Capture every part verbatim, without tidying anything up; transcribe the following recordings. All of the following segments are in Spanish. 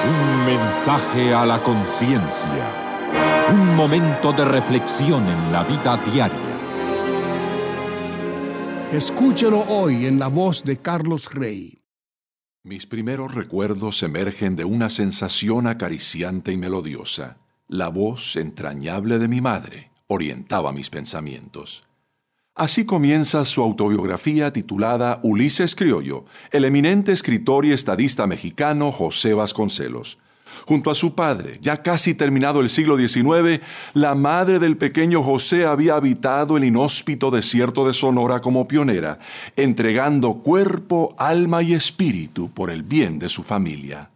Un mensaje a la conciencia. Un momento de reflexión en la vida diaria. Escúchelo hoy en la voz de Carlos Rey. Mis primeros recuerdos emergen de una sensación acariciante y melodiosa. La voz entrañable de mi madre orientaba mis pensamientos. Así comienza su autobiografía titulada Ulises Criollo, el eminente escritor y estadista mexicano José Vasconcelos. Junto a su padre, ya casi terminado el siglo diecinueve, la madre del pequeño José había habitado el inhóspito desierto de Sonora como pionera, entregando cuerpo, alma y espíritu por el bien de su familia.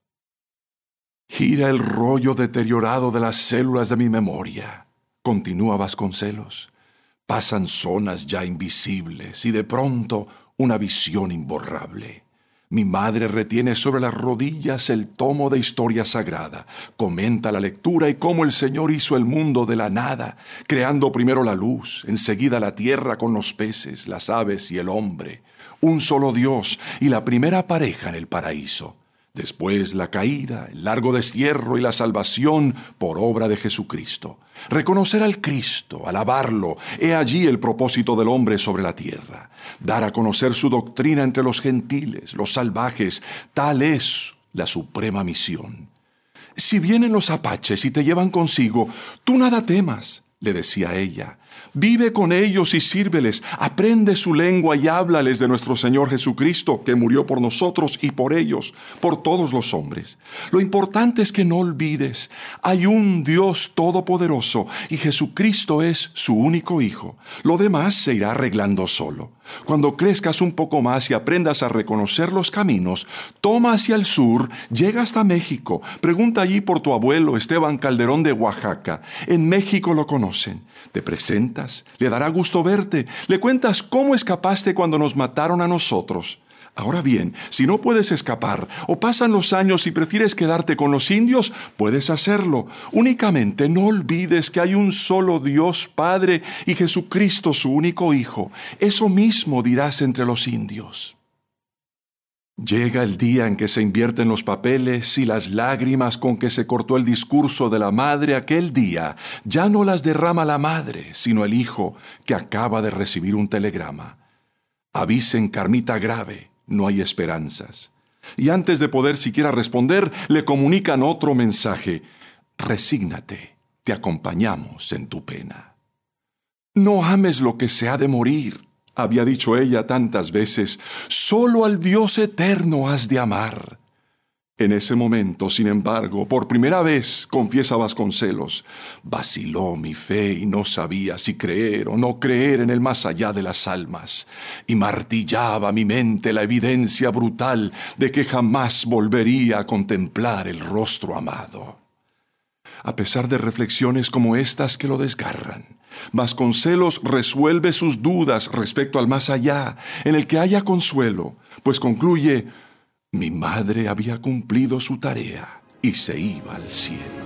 Gira el rollo deteriorado de las células de mi memoria, continúa Vasconcelos. Pasan zonas ya invisibles y de pronto una visión imborrable. Mi madre retiene sobre las rodillas el tomo de historia sagrada, comenta la lectura y cómo el Señor hizo el mundo de la nada, creando primero la luz, enseguida la tierra con los peces, las aves y el hombre, un solo Dios y la primera pareja en el paraíso. Después la caída, el largo destierro y la salvación por obra de Jesucristo. Reconocer al Cristo, alabarlo, he allí el propósito del hombre sobre la tierra. Dar a conocer su doctrina entre los gentiles, los salvajes, tal es la suprema misión. Si vienen los apaches y te llevan consigo, tú nada temas, le decía ella. Vive con ellos y sírveles, aprende su lengua y háblales de nuestro Señor Jesucristo, que murió por nosotros y por ellos, por todos los hombres. Lo importante es que no olvides, hay un Dios todopoderoso y Jesucristo es su único Hijo. Lo demás se irá arreglando solo. Cuando crezcas un poco más y aprendas a reconocer los caminos, toma hacia el sur, llega hasta México. Pregunta allí por tu abuelo Esteban Calderón de Oaxaca. En México lo conocen. Te presentas, le dará gusto verte, le cuentas cómo escapaste cuando nos mataron a nosotros. Ahora bien, si no puedes escapar o pasan los años y prefieres quedarte con los indios, puedes hacerlo. Únicamente no olvides que hay un solo Dios Padre y Jesucristo su único Hijo. Eso mismo dirás entre los indios. Llega el día en que se invierten los papeles y las lágrimas con que se cortó el discurso de la madre aquel día ya no las derrama la madre, sino el hijo que acaba de recibir un telegrama. Avisen Carmita grave. No hay esperanzas. Y antes de poder siquiera responder, le comunican otro mensaje. Resígnate, te acompañamos en tu pena. No ames lo que se ha de morir, había dicho ella tantas veces. Solo al Dios eterno has de amar. En ese momento, sin embargo, por primera vez, confiesa Vasconcelos, vaciló mi fe y no sabía si creer o no creer en el más allá de las almas, y martillaba mi mente la evidencia brutal de que jamás volvería a contemplar el rostro amado. A pesar de reflexiones como estas que lo desgarran, Vasconcelos resuelve sus dudas respecto al más allá, en el que haya consuelo, pues concluye: mi madre había cumplido su tarea y se iba al cielo.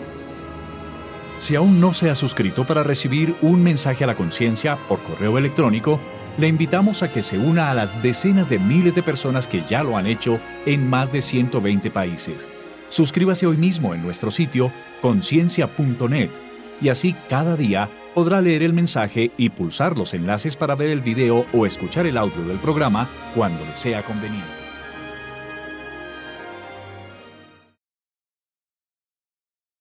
Si aún no se ha suscrito para recibir un mensaje a la conciencia por correo electrónico, le invitamos a que se una a las decenas de miles de personas que ya lo han hecho en más de ciento veinte países. Suscríbase hoy mismo en nuestro sitio conciencia punto net y así cada día podrá leer el mensaje y pulsar los enlaces para ver el video o escuchar el audio del programa cuando le sea conveniente.